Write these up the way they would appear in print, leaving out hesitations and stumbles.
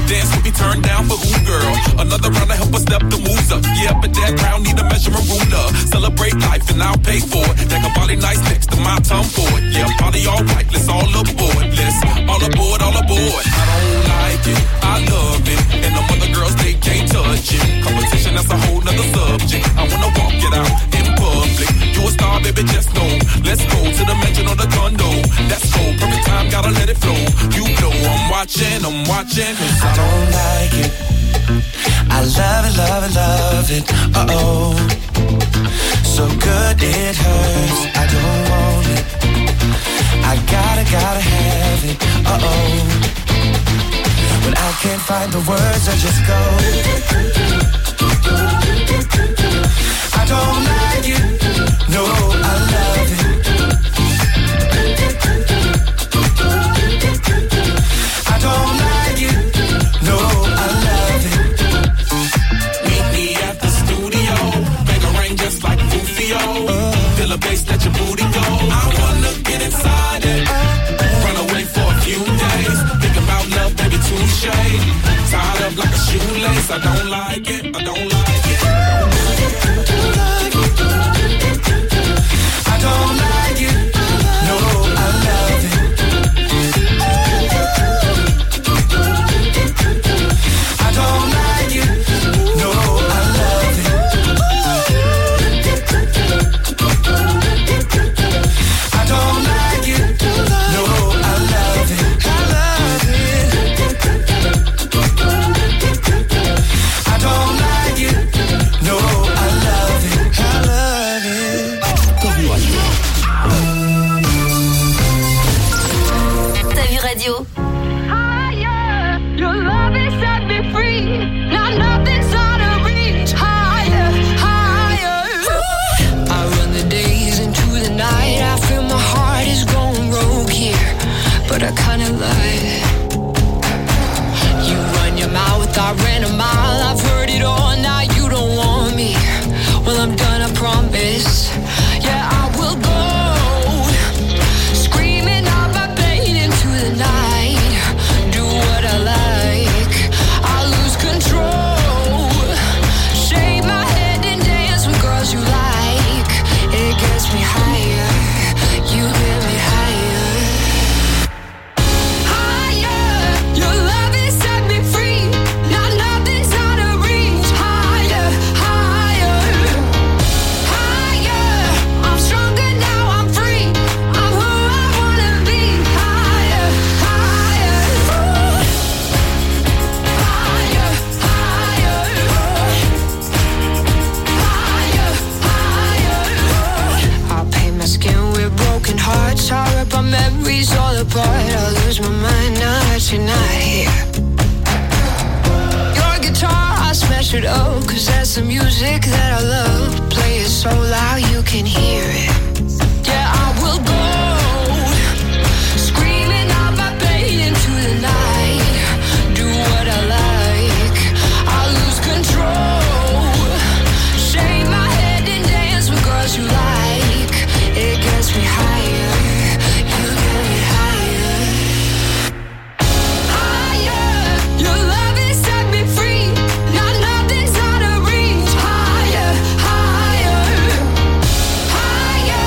Dance with me, turn down for who, girl? Another round to help us step the moves up. Yeah, but that crown need a measurement ruler. Celebrate life and I'll pay for it. That can body nice next to my tongue for it. Yeah, party all right, let's all aboard. Let's all aboard, all aboard. I don't like it, I love it. And the other girls, they can't touch it. Competition, that's a whole nother subject. I wanna walk it out in public. You a star, baby, just know. Let's go to the mansion or the condo. That's cool, perfect time, gotta let it flow. You know I'm watching, cause I don't like it. I love it, love it, love it. Uh-oh. So good it hurts. I don't want it. I gotta have it. Uh-oh. When I can't find the words, I just go. I don't like it. No, I love it. I don't like it. No, I love it. Meet me at the studio. Make a rain just like Rufio. Feel a bass, let your booty go. I wanna get inside it. Run away for a few days. Think about love, baby, touche. Tied up like a shoelace. I don't like it. I don't like it. I don't like it. No, I love it. I don't like it. No, I love it. I don't like it. No, I love it. I love it. I don't like it. No, I love it. I love it. T'as vu radio? Higher, your love has set me free. Now nothing's out of reach. Higher, higher. I run the days into the night. I feel my heart is going rogue here, but I kinda lie. You run your mouth, I ran a mile. I've heard it all, now you don't want me. Well, I'm done, I promise. Yeah, I will go. Screaming out my pain into the night. Do what I like. I lose control. Shake my head and dance with girls you like. It gets me higher. You get me higher. Higher. Your love has set me free. Now nothing's out of reach. Higher, higher. Higher. I'm stronger now, I'm free. I'm who I wanna be. Higher, higher. Higher, higher. Higher, higher. I paint my skin with broken hearts. I rip our memories all apart. I lose my mind now that you're not here. Your guitar, I smash it up, 'cause that's the music that I love. Play it so loud you can hear it. Yeah, I will go. Screaming out my pain into the night. Do what I like. I lose control. Shake my head and dance with girls you like. It gets me higher. You get me higher. Higher. Your love has set me free. Now nothing's out of reach. Higher, higher. Higher.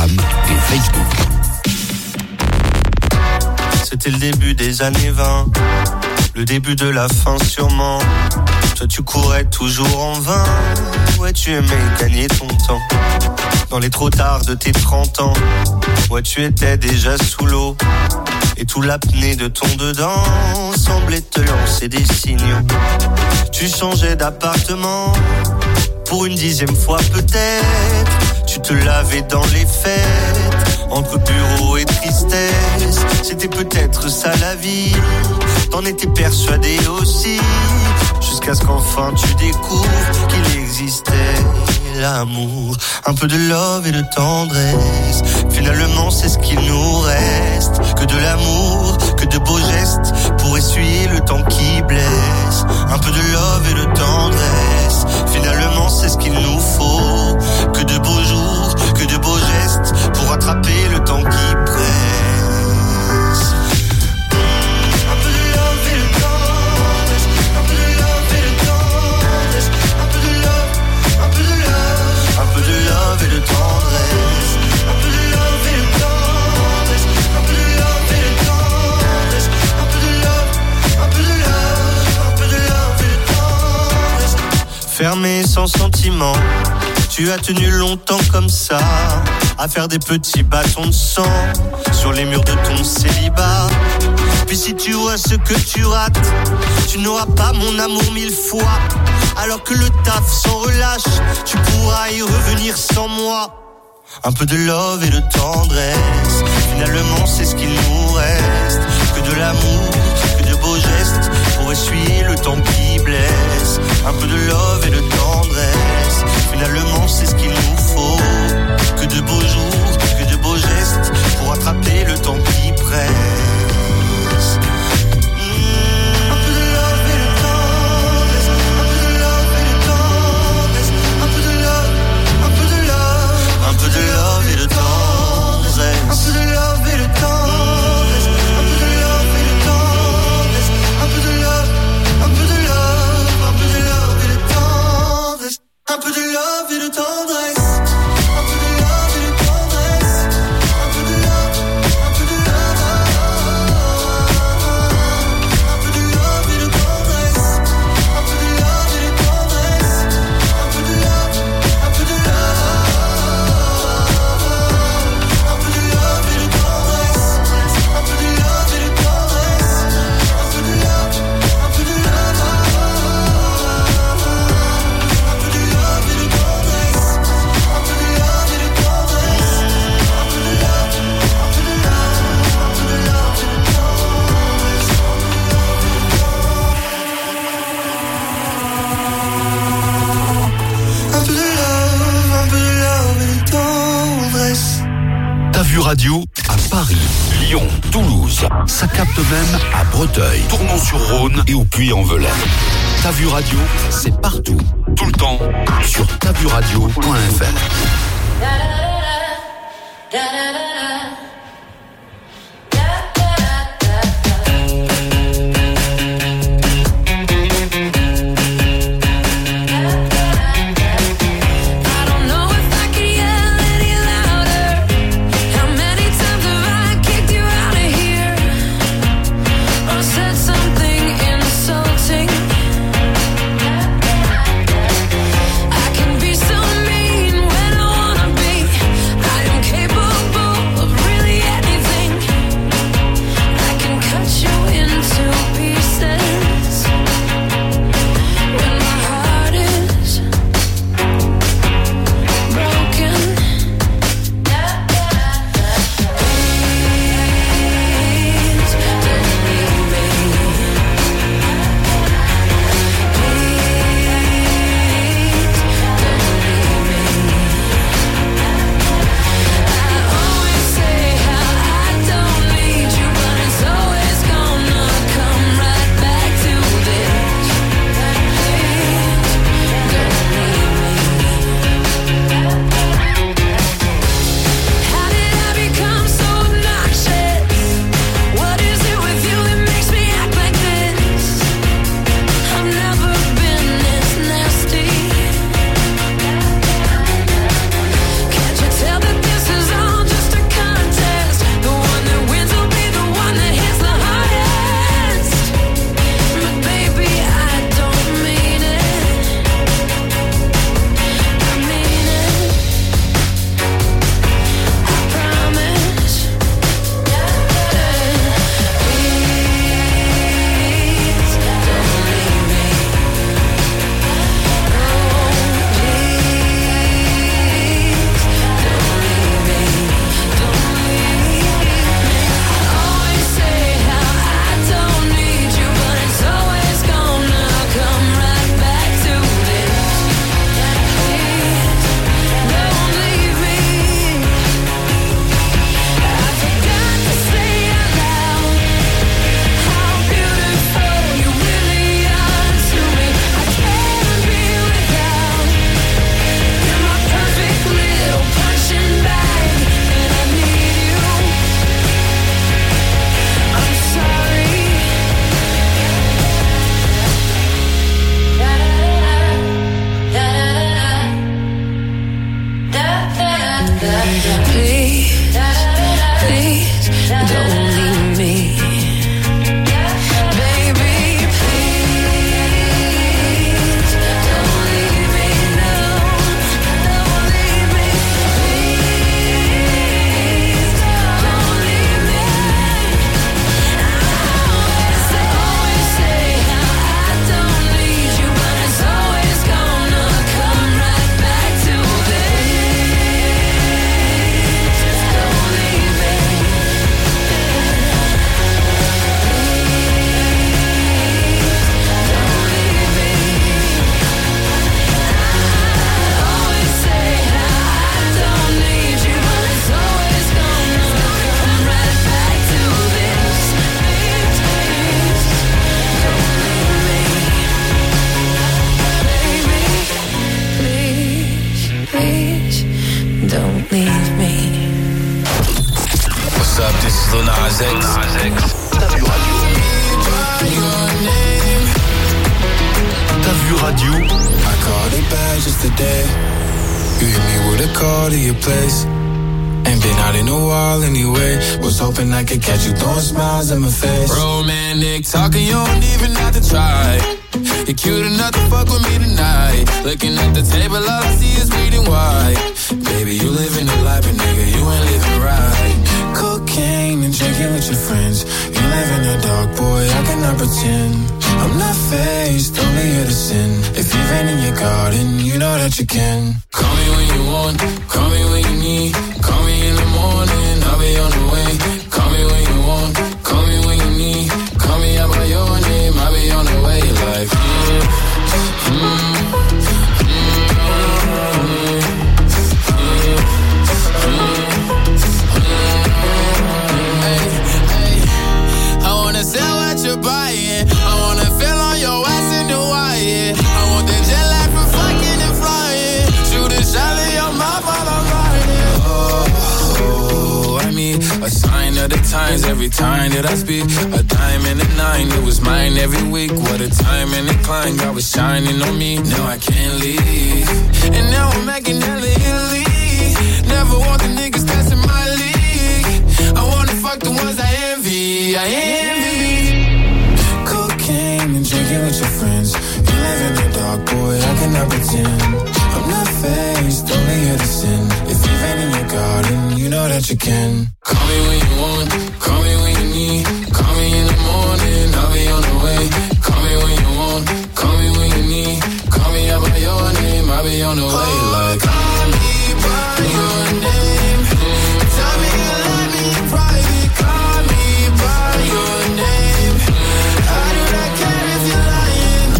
Instagram et Facebook. C'était le début des années 20, le début de la fin sûrement. Toi tu courais toujours en vain, ouais tu aimais gagner ton temps. Dans les trop tard de tes 30 ans, ouais tu étais déjà sous l'eau. Et tout l'apnée de ton dedans semblait te lancer des signaux. Tu changeais d'appartement pour une 10e fois peut-être. Tu te lavais dans les fêtes, entre bureau et tristesse. C'était peut-être ça la vie, t'en étais persuadé aussi. Jusqu'à ce qu'enfin tu découvres qu'il existait l'amour. Un peu de love et de tendresse, finalement c'est ce qu'il nous reste. Que de l'amour, que de beaux gestes pour essuyer le temps qui blesse. Un peu de love et de tendresse, finalement c'est ce qu'il nous faut. Que de beaux jours, que de beaux gestes pour rattraper le temps qui presse. Fermé sans sentiment, tu as tenu longtemps comme ça, à faire des petits bâtons de sang sur les murs de ton célibat. Puis si tu vois ce que tu rates, tu n'auras pas mon amour 1000 fois. Alors que le taf s'en relâche, tu pourras y revenir sans moi. Un peu de love et de tendresse, finalement c'est ce qu'il nous reste. Que de l'amour, que de beaux gestes pour essuyer le temps qui blesse. Un peu de love et de tendresse, finalement c'est ce qu'il nous faut. Que de beaux jours, que de beaux gestes pour attraper le temps qui presse. Radio à Paris, Lyon, Toulouse. Ça capte même à Breteuil, Tournon-sur-Rhône et au Puy-en-Velay. Ta Vue Radio, c'est partout, tout le temps, sur tavuradio.fr. Really yesterday. You hit me with a call to your place. Ain't been out in a while anyway. Was hoping I could catch you throwing smiles in my face. Romantic talking, you don't even have to try. You're cute enough to fuck with me tonight. Looking at the table, all I see is bleeding white. Baby, you living the life, but nigga, you ain't living right. Cocaine and drinking with your friends. You live in the dark, boy, I cannot pretend. I'm not faced, only here to sin. If you've been in your garden, you know that you can. Call me when you want, call me when you need. Call me in the morning, I'll be on the way. Call me when you want, call me when you need. Call me out by your name, I'll be on the way. Like, I wanna sell what you're buying. I wanna feel on your ass in Hawaii. I want that jet lag from fucking and flying. Shoot a shot in your mouth while I'm riding. Oh, I mean, a sign of the times every time that I speak. A dime and a nine, it was mine every week. What a time and a climb, God was shining on me. Now I can't leave. And now I'm making hella Italy. Never want the niggas that's in my league. I wanna fuck the ones I envy. I envy. Cocaine and drinking with your friends. You live in the dark, boy, I cannot pretend. I'm not faced, only here to sin. If you've been in your garden, you know that you can. Call me when you want, call me when you need. Call me in the morning, I'll be on the way. Call me when you want, call me when you need. Call me out by your name, I'll be on the way. Like, call me by your name. Tell me you love me in private. Call me by your name. I do not care if you're lying.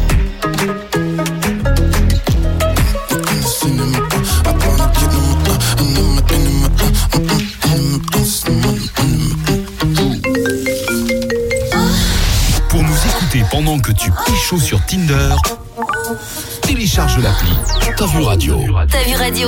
Pour nous écouter pendant que tu pécho sur Tinder, télécharge l'appli T'as vu radio. T'as vu radio?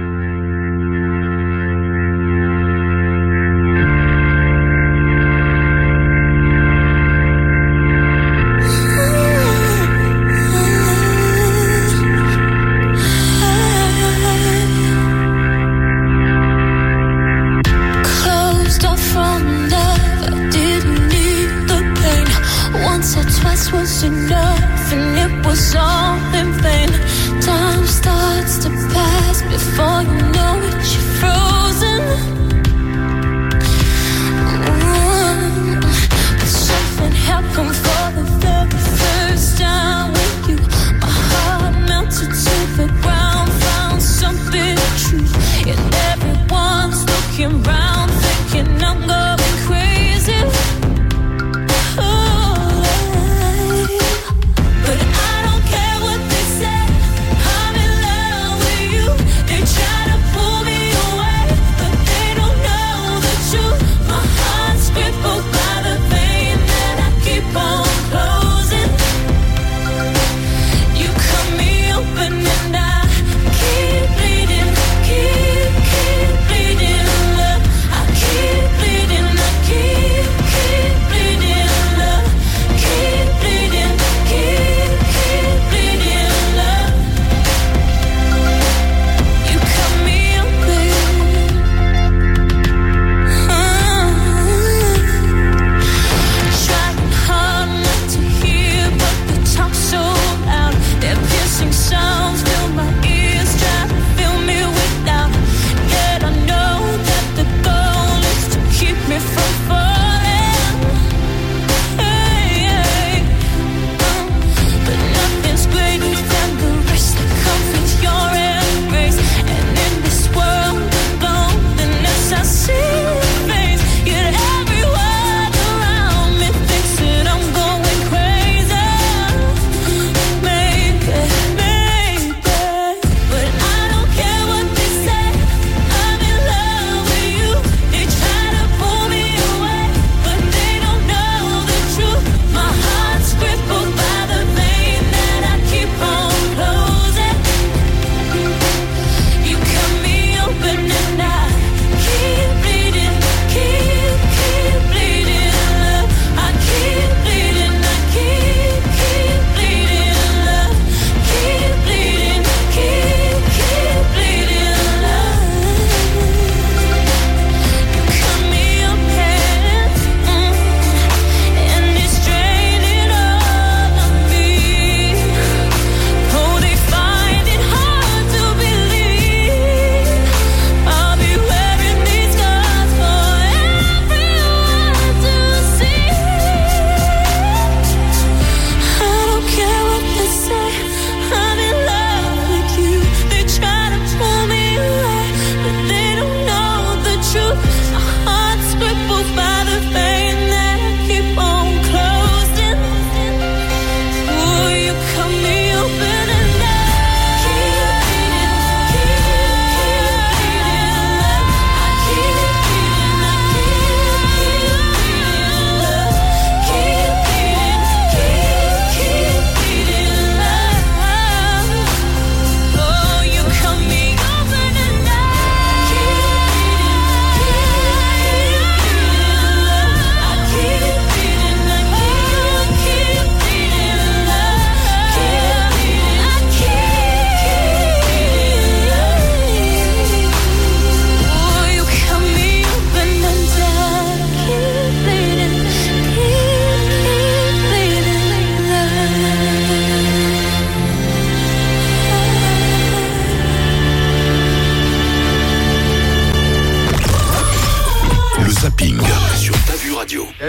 Closed off from love, I didn't need the pain. Once or twice was enough, and it was all in vain. Time starts to pass before you know it, you're frozen. But something happened for the very first time with you. My heart melted to the ground, found something true. And everyone's looking round, thinking I'm going crazy. But I don't care what they say. I'm in love with you. They try to pull me away, but they don't.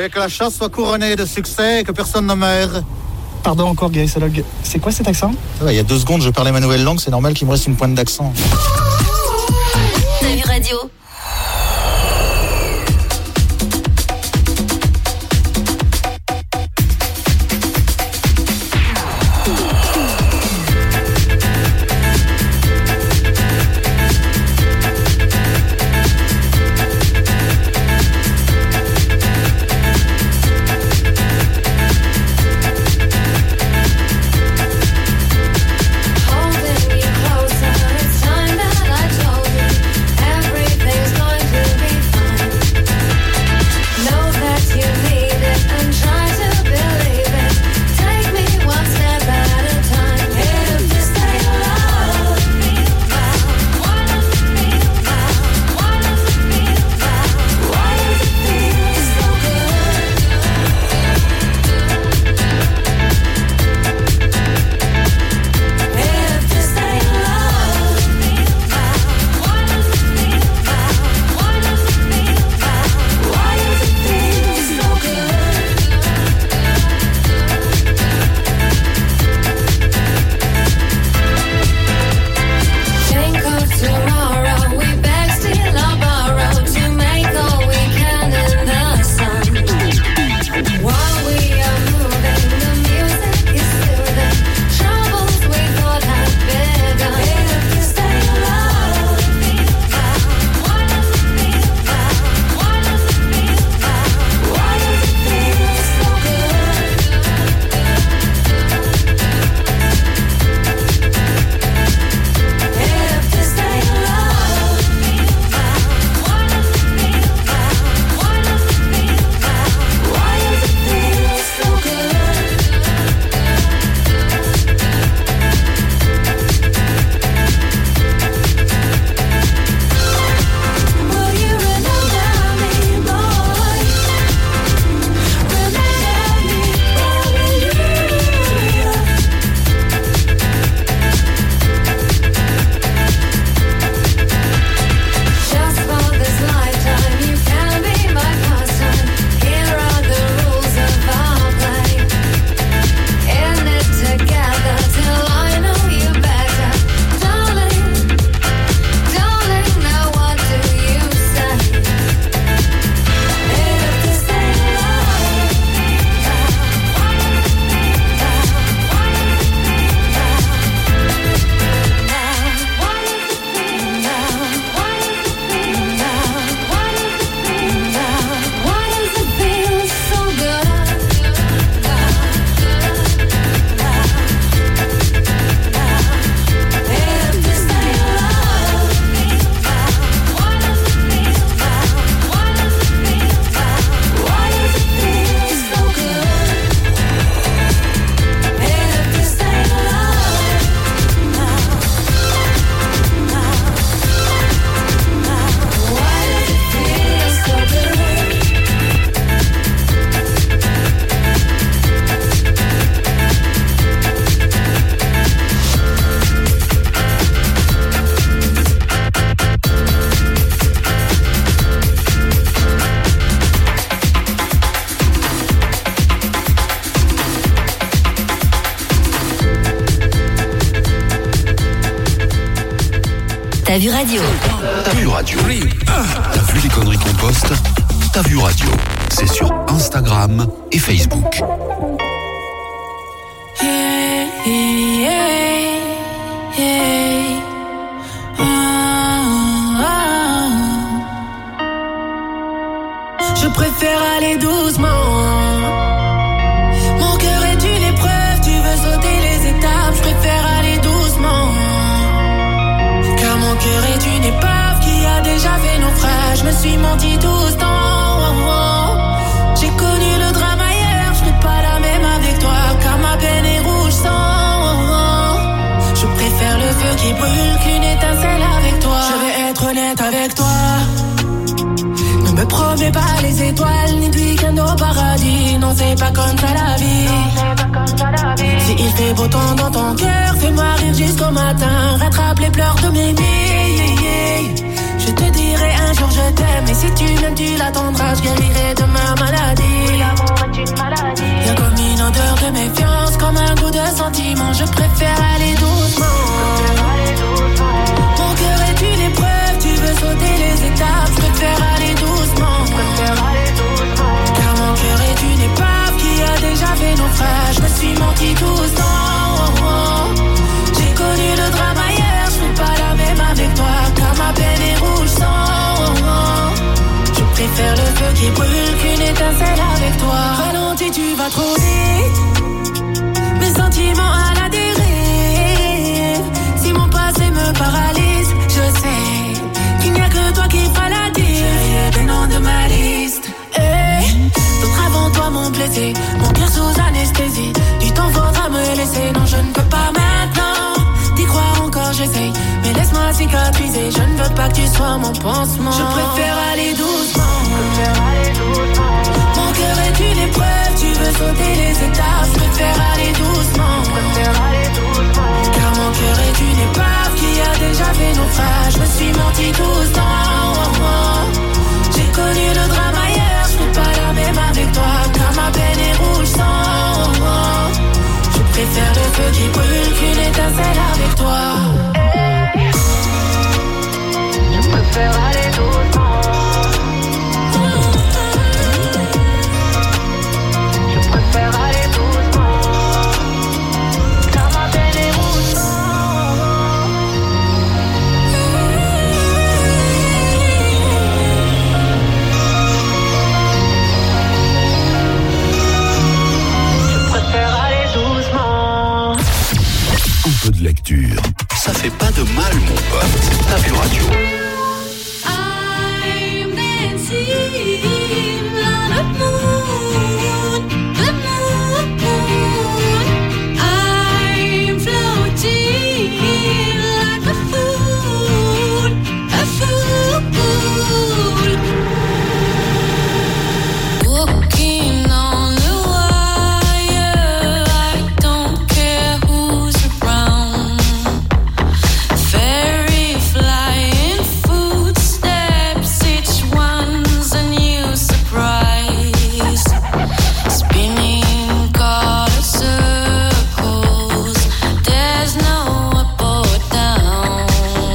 Et que la chasse soit couronnée de succès et que personne ne meure. Pardon encore, Gaïsologue. C'est quoi cet accent? Ça va, il y a 2 secondes, je parlais ma nouvelle langue, c'est normal qu'il me reste une pointe d'accent. T'as vu radio? T'as vu radio? T'as vu radio? T'as vu les conneries qu'on poste? T'as vu radio? C'est sur Instagram et Facebook. Je préfère aller doucement. Mon cœur est une épreuve, tu veux sauter les étapes. Je préfère aller doucement. Car mon cœur est une épave qui a déjà fait naufrage. Je me suis menti tout ce temps. J'ai connu le drame ailleurs, je serai pas la même avec toi. Car ma peine est rouge sang. Je préfère le feu qui brûle qu'une étincelle avec toi. Je vais être honnête avec toi. Ne me promets pas les étoiles, ni du week-end au paradis. Non, c'est pas comme ça la vie. Si il fait beau temps dans ton cœur, fais-moi rire jusqu'au matin. Rattrape les pleurs de mes nuits. Je te dirai un jour je t'aime. Et si tu m'aimes, tu l'attendras. Je guérirai de ma maladie. odeur de méfiance, comme un goût de sentiment. Je préfère aller doucement. Mon cœur est une épreuve, tu veux sauter les étapes. Je préfère aller doucement. Car mon cœur est une épave qui a déjà fait naufrage. Je me suis menti tout ce temps. J'ai connu le drame ailleurs, je suis pas la même avec toi. Car ma peine est rouge sang. Je préfère le feu qui brûle qu'une étincelle avec toi. Ralentis, tu vas trop vite. Mes sentiments à la dérive. Si mon passé me paralyse, je sais qu'il n'y a que toi qui feras la diff. J'ai des noms de ma liste. D'autres avant toi m'ont blessé, mon cœur sous anesthésie. Du temps faudra me laisser, non je ne peux pas maintenant. D'y croire encore j'essaye, mais laisse-moi cicatriser. Je ne veux pas que tu sois mon pansement. Je préfère aller doucement. Mon cœur est une épreuve, tu veux sauter les étapes. Je préfère aller doucement. Car mon cœur est une épave qui a déjà fait naufrage. Je me suis menti tout ce temps. J'ai connu le drame ailleurs, je suis pas la même avec toi. Car ma peine est rouge sang. Je préfère le feu qui brûle qu'une étincelle avec toi. Je préfère aller doucement. Je préfère aller doucement. Car ma peine est rouge sang. Je préfère aller doucement. Un peu de lecture, ça fait pas de mal, mon pote. T'as vu radio. I'm dancing on the moon, the moon. I'm floating like a fool, a fool. Walking on the wire, I don't care who's around. Fairy flying footsteps, each one's a new surprise. Spinning color circles, there's no up or down.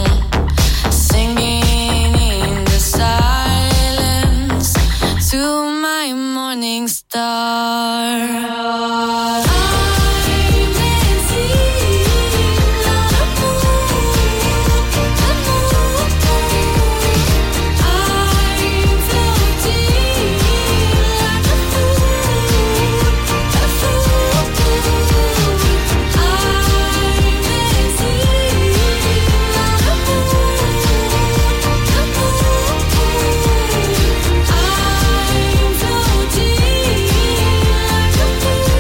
Singing in the silence to my morning star. I'm dancing on the moon, the moon. I'm floating like a fool, a fool. I'm dancing on the moon, the moon. I'm floating like a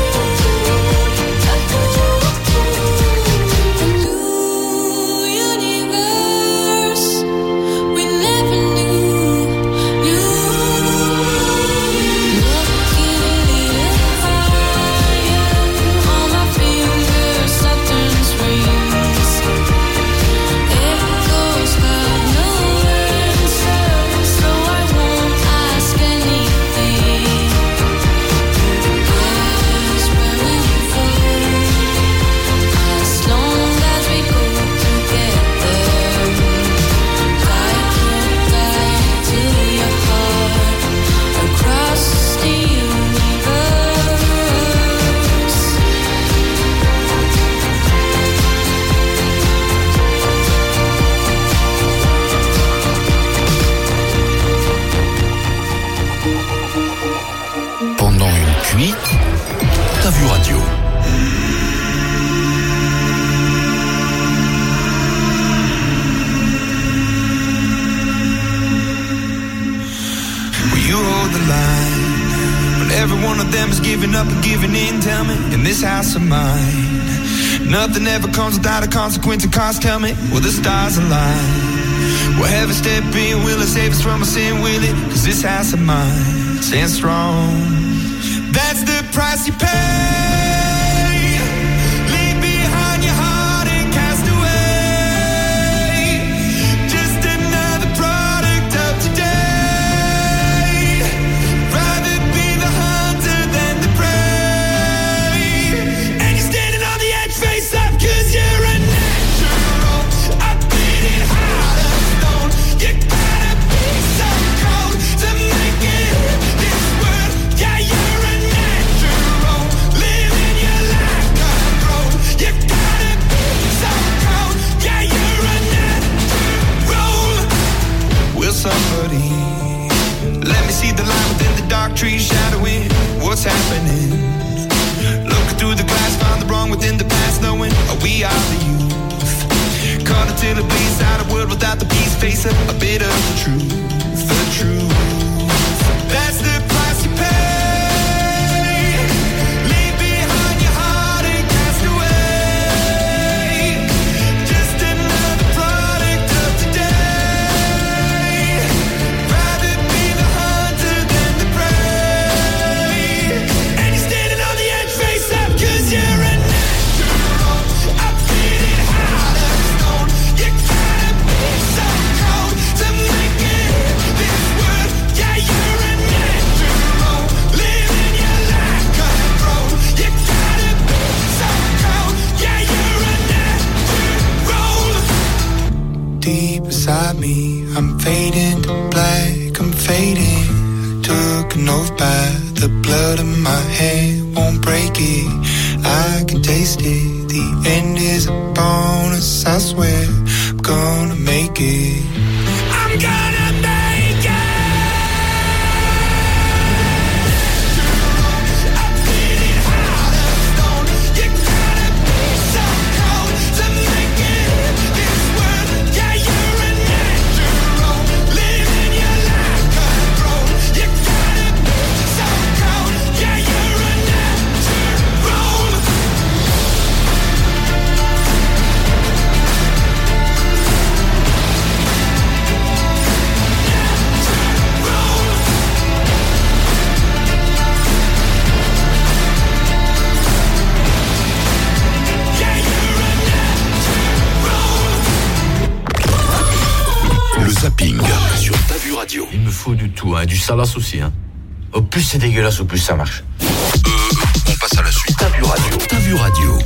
every one of them is giving up and giving in. Tell me, in this house of mine, nothing ever comes without a consequence and cost. Tell me, will the stars align? Will heaven step in? Will it save us from our sin? Will it? Cause this house of mine stands strong. That's the price you pay. wrong within the past, knowing we are the youth. Caught until it bleeds out a world without the peace. Face up a bit of the truth, the truth. That's the price you pay. Leave behind your heart and cast away. Just another product of today. Rather be the hunter than the prey. And you're standing on the edge, face up, 'cause you're a natural. I'm feeling out of stone. You gotta be so cold to make it in this world. Yeah, you're a natural. Living your life control. You gotta be so cold. Yeah, you're a natural. Deep inside me, I'm fading to black, I'm fading. Took an oath by the blood in my hand, won't break it. I can taste it. The end is a bonus, I swear. I'm gonna make it. I'm gonna make it. I'm feeling out of stone. You gotta be so cold to make it in this world. Yeah, you're a natural. Living your life control. You gotta be so cold. Yeah, you're a natural. Le zapping sur Ta Vue Radio. Il me faut du tout, hein, du salace aussi. Hein. Au plus c'est dégueulasse, au plus ça marche. On passe à la suite. Ta Vue Radio. Ta Vue Radio.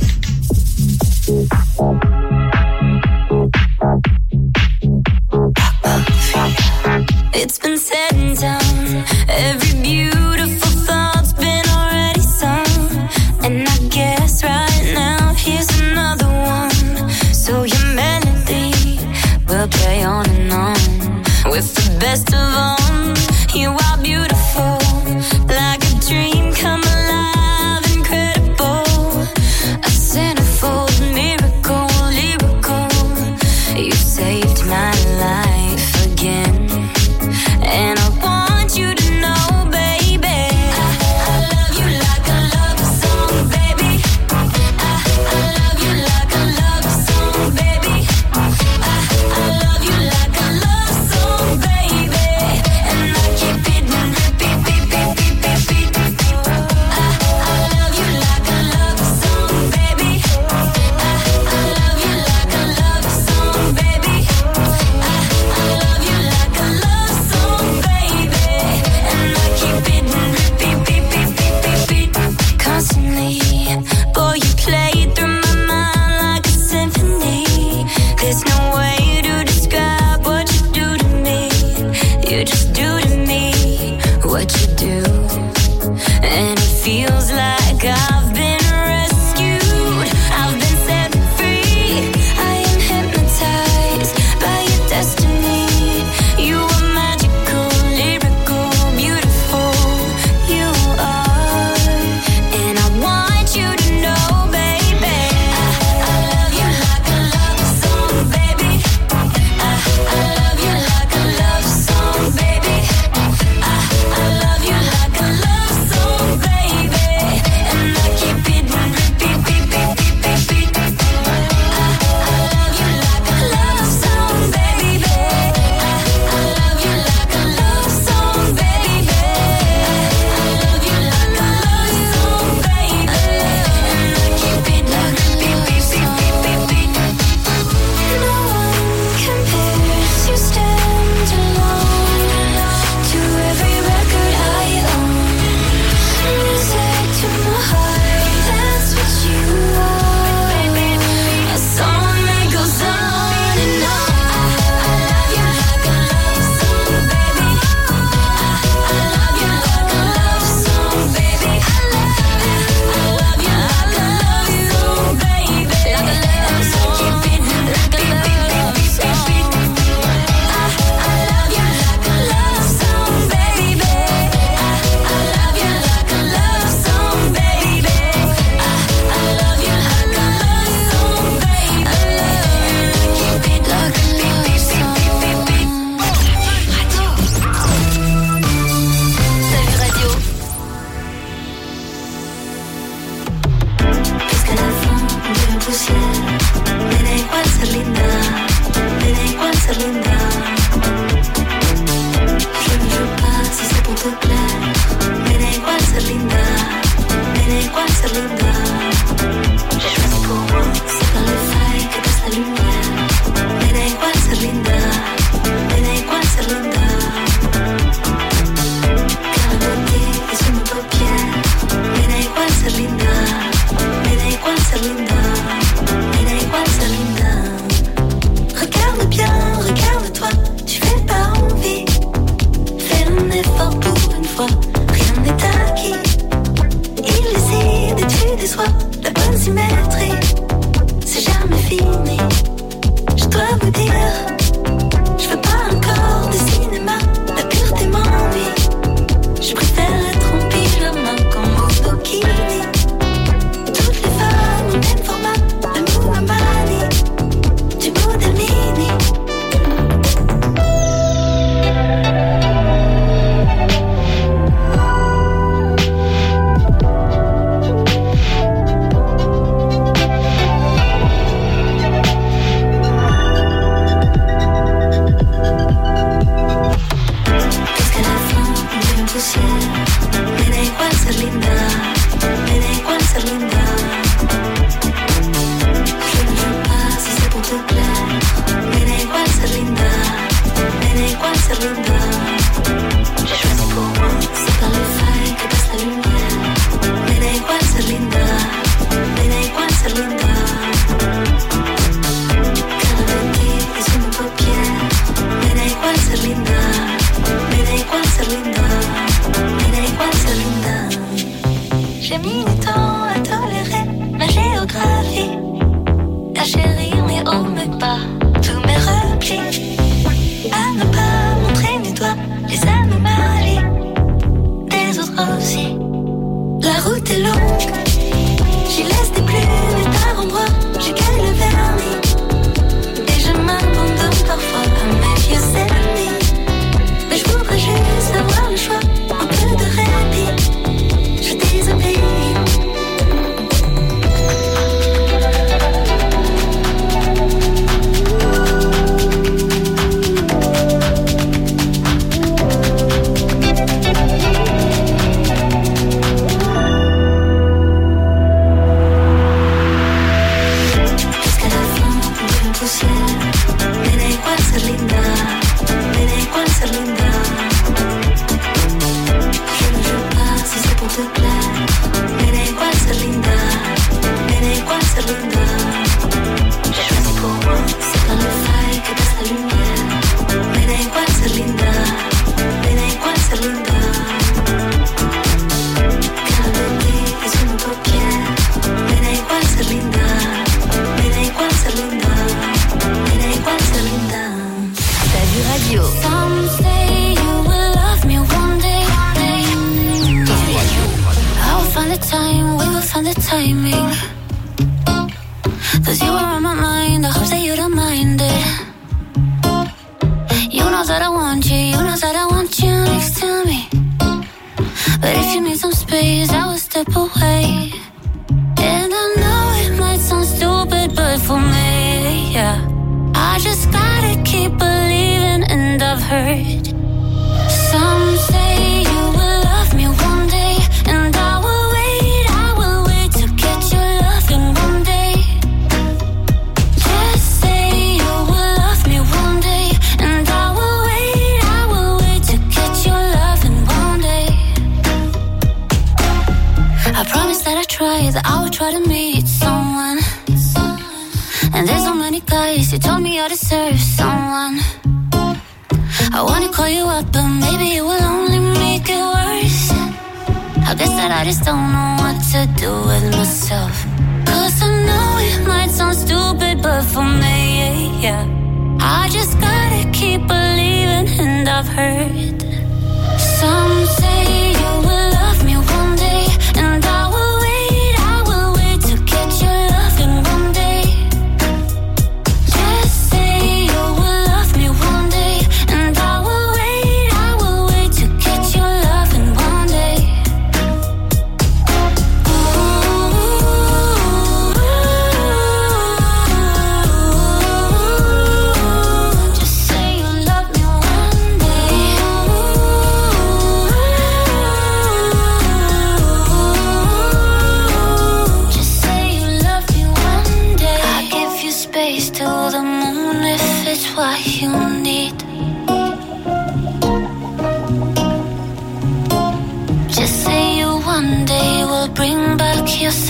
It's been said and done. Every beautiful thought's been already sung. And I guess right now here's another one. So your melody will play on and on. With the best of them, you are beautiful. Like a dream come alive, incredible. A centerfold miracle, lyrical. You saved my life again. And I want you to know, baby, I love you like a love song, baby. I love you like a love song, baby. I love you like a love song, baby. And I keep it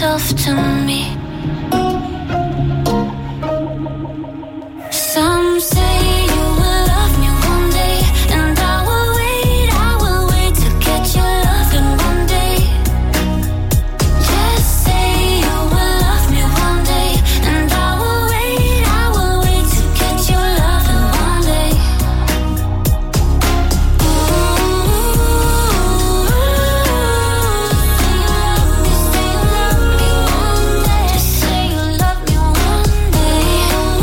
yourself to me. Some say you will love me one day, and I will wait to get your loving one day. Just say you will love me one day, and I will wait to get your loving one day. Just say you love me one day.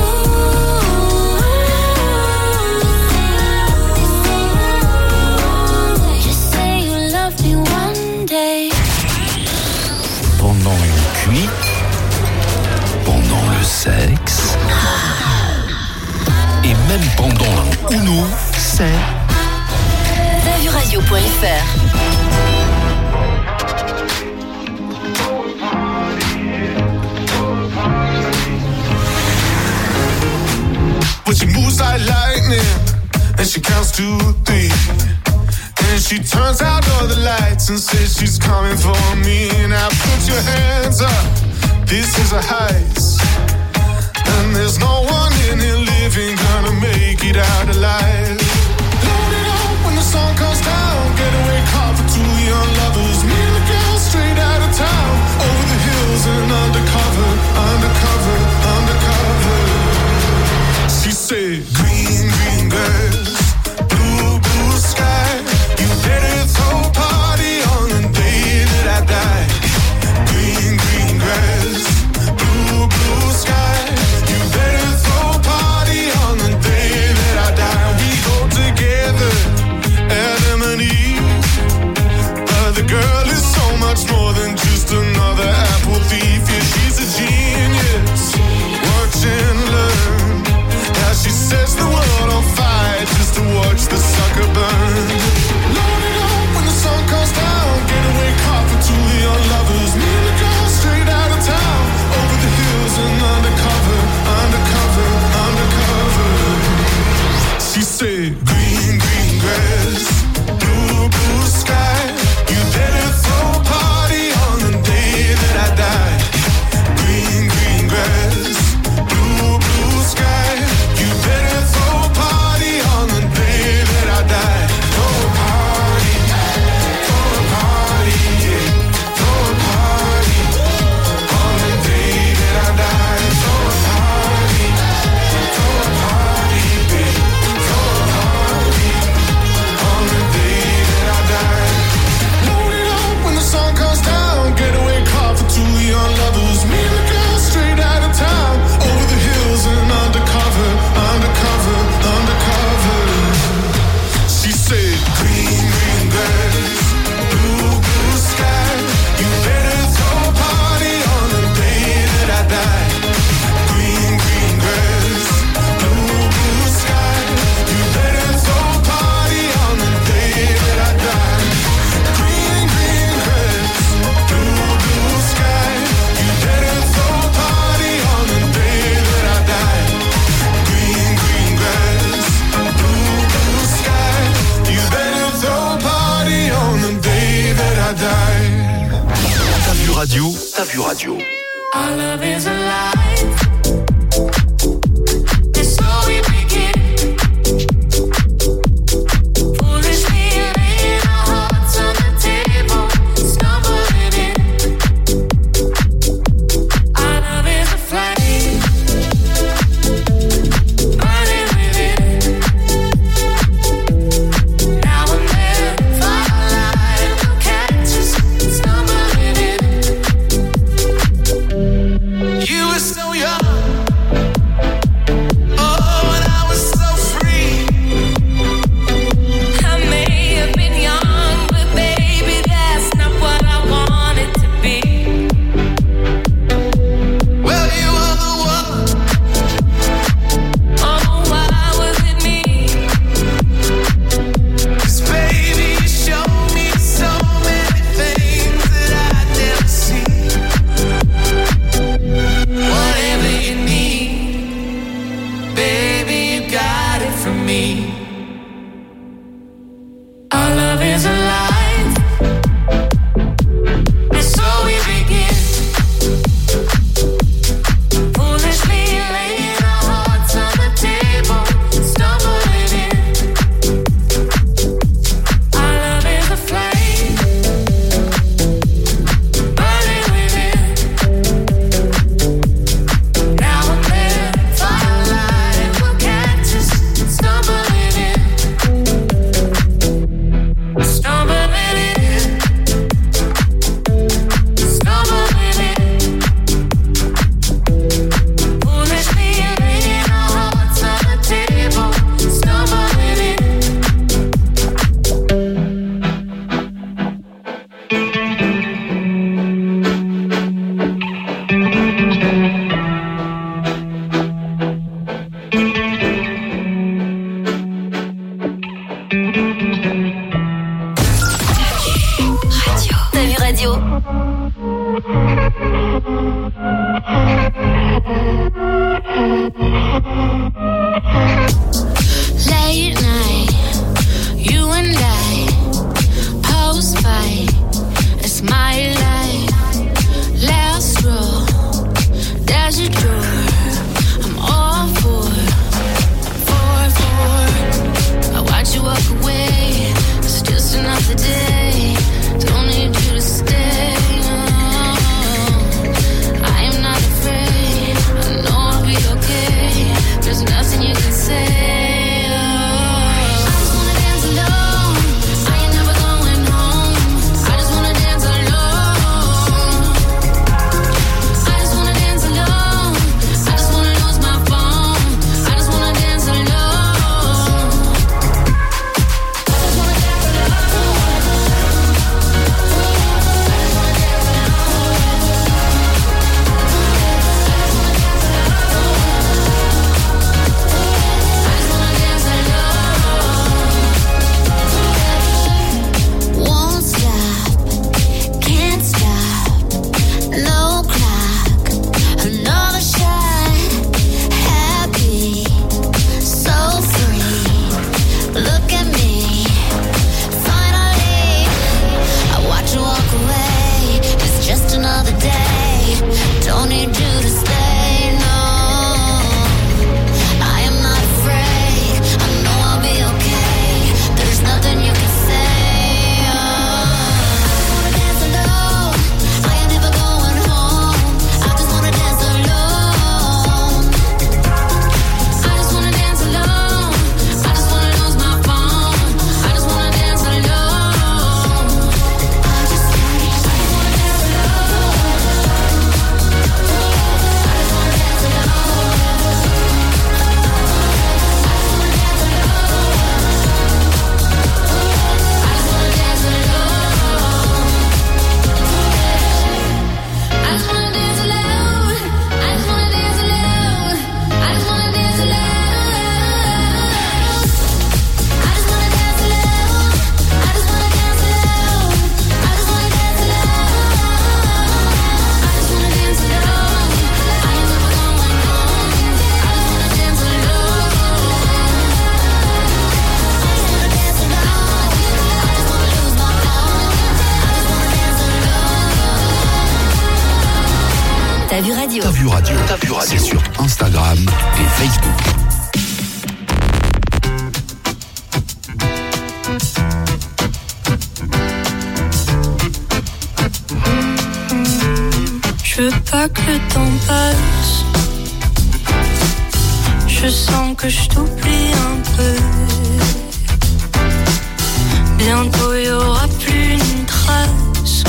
Just say you love me one day. Pendant une cuite, pendant le sexe, et même pendant un Uno, c'est Tavuradio.fr. But she moves like lightning, and she counts to 3. And she turns out all the lights and says she's coming for me. Now put your hands up, this is a heist. And there's no one in here living gonna make it out alive. Load it up when the sun comes down. Getaway car for two young lovers. Me and the girl straight out of town. Over the hills and undercover, undercover, undercover. She said, green, green girls, blue, blue sky. You better throw a party on the day that I die. Green, green grass, blue, blue sky. You better throw a party on the day that I die. We go together, Adam and Eve. But the girl is so much more than just another apple thief. Yeah, she's a genius. Watch and learn. Now she sets the world on fire just to watch the sucker burn. Load it up when the sun comes down. Getaway car for two young lovers. Me and the girl straight out of town. Over the hills and undercover, undercover, undercover. She said, green, green grass, blue, blue sky. You better throw a party on the day that I die. Green, green grass, blue, blue sky. You better throw a party on the day that I die. Throw a party, yeah. Throw a party on the day that I die. Throw a party, babe. Throw a party on the day that I die. Load it up when the sun comes down. Getaway car for two young lovers. Me and the girl straight out of town. Over the hills and undercover, undercover, undercover. She said, green, green grass, blue, blue sky. You better throw a party on the day that I die. Green, green grass, blue, blue sky. You better throw a party on the day that I die. Green, green grass, blue, blue sky. You better throw a party on the day that I die. Green, green grass, blue, blue sky. You better throw a party on the day that I die. Tavu Radio, Tavu Radio. Our love is alive. It's so we begin. Foolishly laying our hearts on the table, stumbling in. Our love is a flame, burning within. Now and then, firelight will catch us, stumbling in. You were so young. T'as vu radio. T'as vu radio. T'as vu radio. C'est sur Instagram et Facebook. Je veux pas que le temps passe. Je sens que je t'oublie un peu. Bientôt y aura plus une trace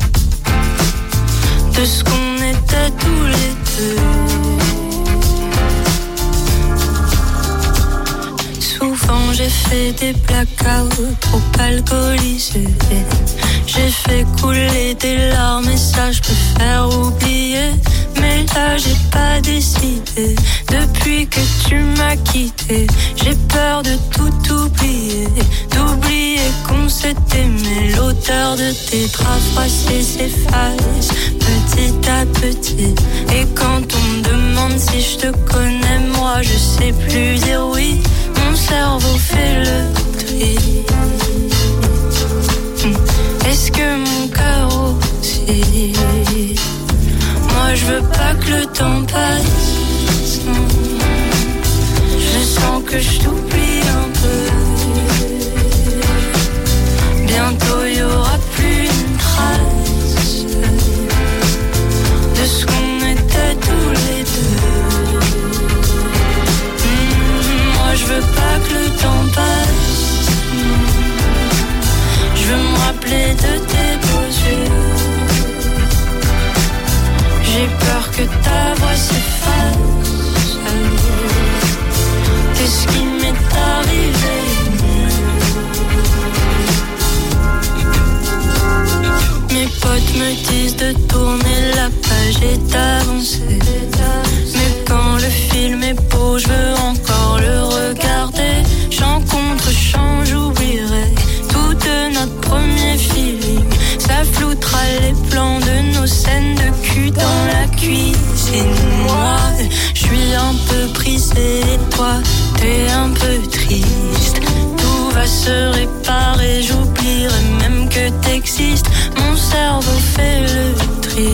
de ce qu'on était tous les deux. Souvent j'ai fait des blackouts trop alcoolisés. J'ai fait couler des larmes et ça je peux faire oublier. Mais là j'ai pas décidé. Depuis que tu m'as quitté, j'ai peur de tout oublier. D'oublier qu'on s'est aimé. L'odeur de tes draps froissés s'efface petit à petit. Et quand on me demande si je te connais, moi je sais plus dire oui. Mon cerveau fait le tri. Est-ce que mon cœur aussi? Moi je veux pas que le temps passe. Je sens que je t'oublie un peu. Bientôt y aura plus une trace de ce qu'on était tous les deux. Moi je veux pas que le temps passe. Je veux me rappeler de tes beaux yeux. J'ai peur que ta voix s'efface. Qu'est-ce qui m'est arrivé? Mes potes me disent de tourner la page et d'avancer. Mais quand le film est beau, je veux encore le regarder. Chant contre chant, j'oublierai tout de notre premier feeling. Ça floutera les plans de nos scènes de cul dans la cuisine. Moi, je suis un peu brisée, toi, t'es un peu triste. Tout va se réparer, j'oublierai même que t'existes. Mon cerveau fait le tri.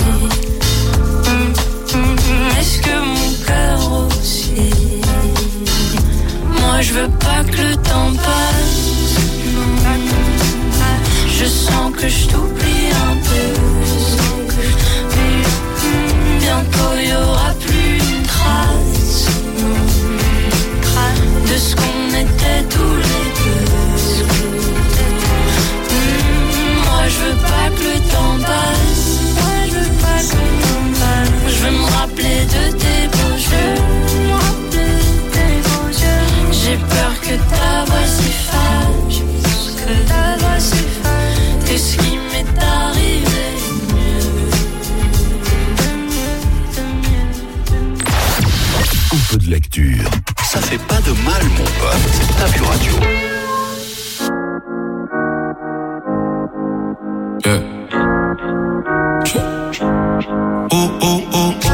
Est-ce que mon cœur aussi? Moi je veux pas que le temps passe. Je sens que je t'oublie un peu. Bientôt y aura plus une trace de ce qu'on était tous les deux. Moi je veux pas que le temps passe. Moi je veux pas que le temps passe. Je veux me rappeler de tes beaux yeux. J'ai peur que ta voix s'efface. Que ta voix s'efface. Qu'est-ce qui m'est arrivé? Un peu de lecture, ça fait pas de mal, mon pote. T'as vu radio. Yeah. Oh, oh, oh, oh.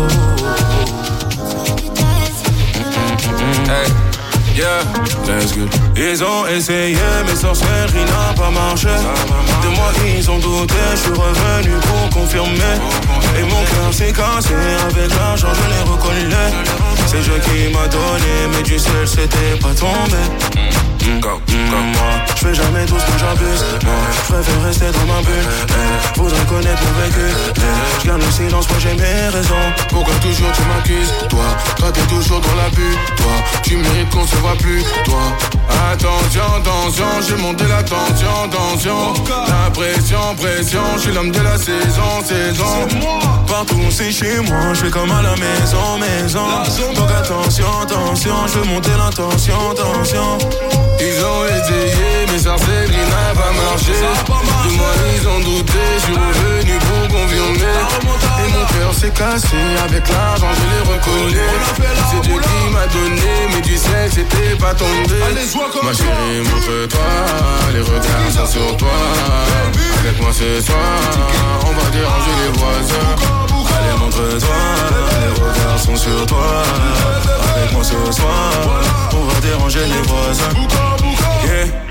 Hey, yeah, that's good. Ils ont essayé, mais sorcellerie n'a pas marché. De moi ils ont douté, je suis revenu pour confirmer. Et mon cœur s'est cassé, avec l'argent je l'ai reconnu. C'est Dieu qui m'a donné, mais du ciel c'était pas tombé. Comme moi, je fais jamais tout ce que j'abuse. Je préfère rester dans ma bulle. Faudrait connaître mon vécu. Je garde le silence, moi j'ai mes raisons. Pourquoi toujours tu m'accuses? Toi t'es toujours dans l'abus. Toi, tu mérites qu'on se voit plus. Toi, attention, attention, j'ai monté la tension. La pression, je suis l'homme de la saison. Partout c'est chez moi, je fais comme à la maison. Donc attention, je veux monter l'intention. Ils ont essayé, mais sorcellerie n'a pas marché. De moi ils ont douté, je suis revenu pour confirmer. Et mon cœur s'est cassé, avec l'argent je l'ai reconnu. C'est Dieu qui m'a donné, mais du ciel c'était pas tombé. Ma chérie, montre-toi, les regards sont sur toi. Avec moi ce soir, on va déranger les voisins. Allez, montre-toi, les regards sont sur toi. Avec moi ce soir, on va déranger les voisins. Yeah.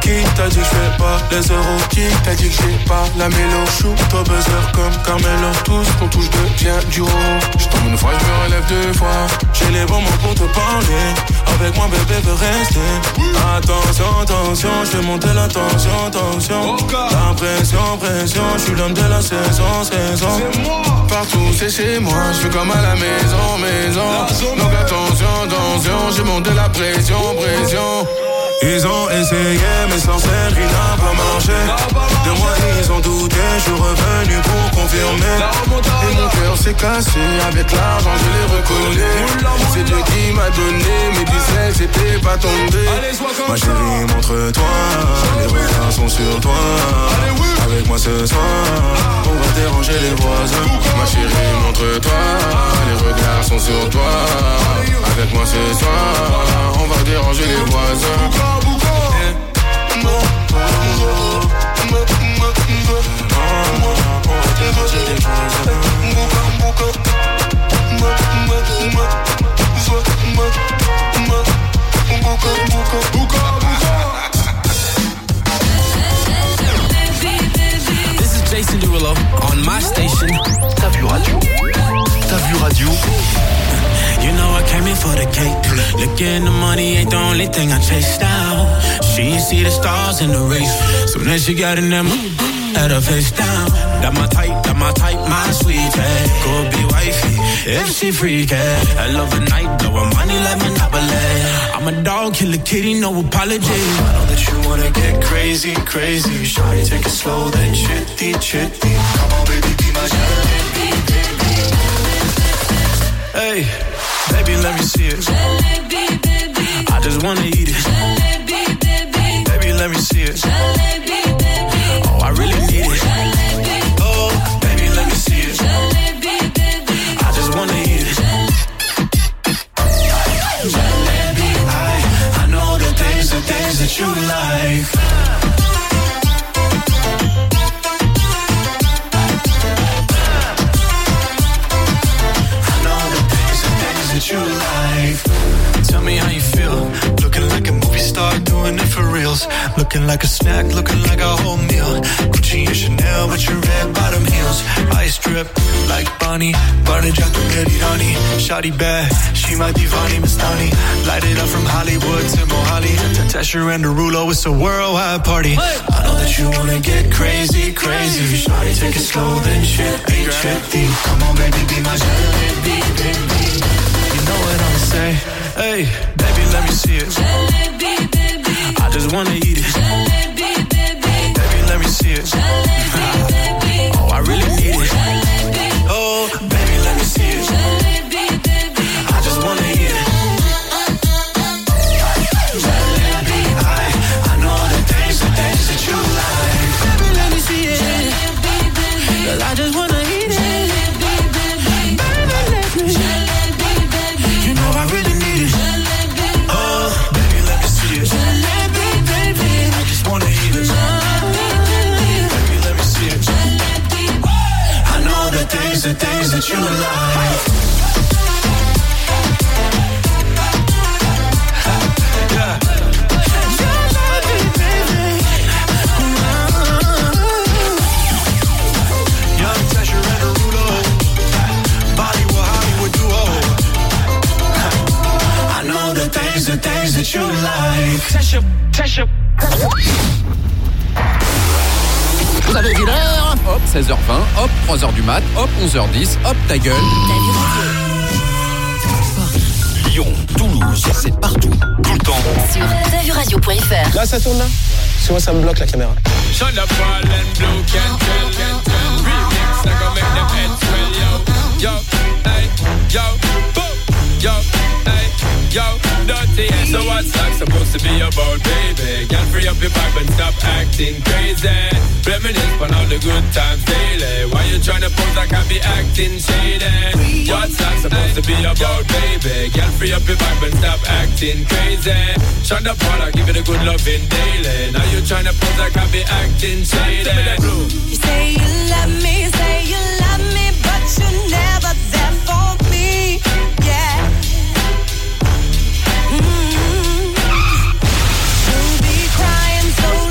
Qui t'a dit que j'fais pas les euros? Qui t'a dit que j'ai pas la mélo? Shoot au buzzer comme Carmelo. Tous qu'on touche devient du haut. J'tombe une fois, j'me relève deux fois. J'ai les bons mots pour te parler. Avec moi bébé veut rester. Attention, attention, j'fais monter la tension, tension. La pression, pression, j'suis l'homme de la saison, saison. Partout c'est chez moi, j'fais comme à la maison, maison. Donc attention, attention, j'ai monté la pression, pression. Ils ont essayé mais sans celle qui n'a pas marché. De moi ils ont douté, je suis revenu pour confirmer. Et mon cœur s'est cassé, avec l'argent je l'ai recollé. C'est Dieu qui m'a donné, mes 17 j'étais pas tombé. Ma chérie montre-toi, les regards sont sur toi. Avec moi ce soir, on va déranger les voisins. Ma chérie montre-toi, les regards sont sur toi. Avec moi ce soir, on va déranger les voisins. This is Jason Derulo on my station. T'as vu radio? T'as vu radio? You know I came in for the cake. Looking the money ain't the only thing I chase down. She ain't see the stars in the race. Soon as she got in them, had her face down. That my type, my sweetie. Could be wifey if she freaky. I love a night, blow her money like Monopoly. I'm a dog, kill a kitty, no apology. I know that you wanna get crazy, crazy. Shawty, take it slow, then chitty, chitty. Come on, baby, be my jalebi, baby. Hey, baby, let me see it. Jalebi, baby. I just wanna eat it. Jalebi, baby. Baby, let me see it. Jalebi, baby. Oh, I really need it. Jalebi. Oh, baby, let me see it. Jalebi, baby. I just wanna eat it. Jalebi, I know the things that you like. That you like. Tell me how you feel. Looking like a movie star, doing it for reals. Looking like a snack, looking like a whole meal. Gucci and Chanel with your red bottom heels. Ice drip like Bonnie, burn it, drop the ready, honey. Shawty bad, she might be Vonnie Mastani. Light it up from Hollywood to Mohali. Tesher and Derulo, it's a worldwide party. I know that you wanna get crazy, crazy. Shawty, take it slow, then chitty, chitty. Come on, baby, be my jalebi, baby. You know what I'ma say? Hey, baby, let me see it. Jalebi, baby. I just wanna eat it. Jalebi, baby. Baby, let me see it. Jalebi, baby. Oh, I really need it. Jalebi. Oh, baby, let me see it. Jalebi, baby. I just wanna eat it. Jalebi, I know the things that you like. Baby, let me see it. Jalebi, baby. 'Cause I just wanna eat it. Jalebi, baby. Baby, let me. Jalebi, baby. You know I really need it. Jalebi. Oh, baby, let me see it. Jalebi, baby. I just wanna eat it. Baby, let me see it. I know the things that you like. Yeah. Young Tesher and Derulo, Bollywood, Hollywood duo. I know the things that you like. Tesher. Vous avez vu l'heure? Hop, 16h20, hop, 3h du mat, hop, 11h10, hop, ta gueule. Lyon, Toulouse, c'est partout, tout le temps. Sur tavuradio.fr. Là, ça tourne là? Parce que moi, ça me bloque la caméra. Shut up, all and blue can tell. Remix, I gon' make them heads swell, yo. Yo, hey, yo, boom, yo, hey, yo, dirty. So what's that supposed to be about, baby? Girl, free up your vibe and stop acting crazy. Reminisce on all the good times daily. Why you tryna pose like I be acting shady? What's that supposed to be about, baby? Girl, free up your vibe and stop acting crazy. Shut up, Paula, give it a good loving daily. Now you tryna pose like I be acting shady. You say you love me, but you're never there for me. Yeah. You'll be crying so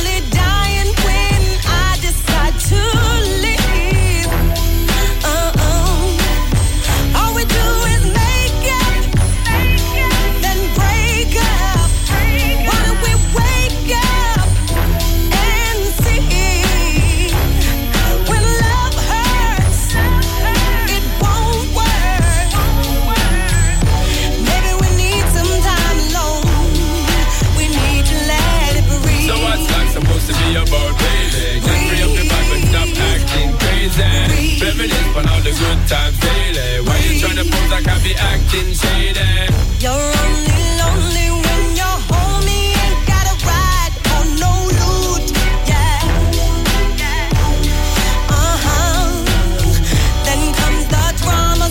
be acting shady. You're only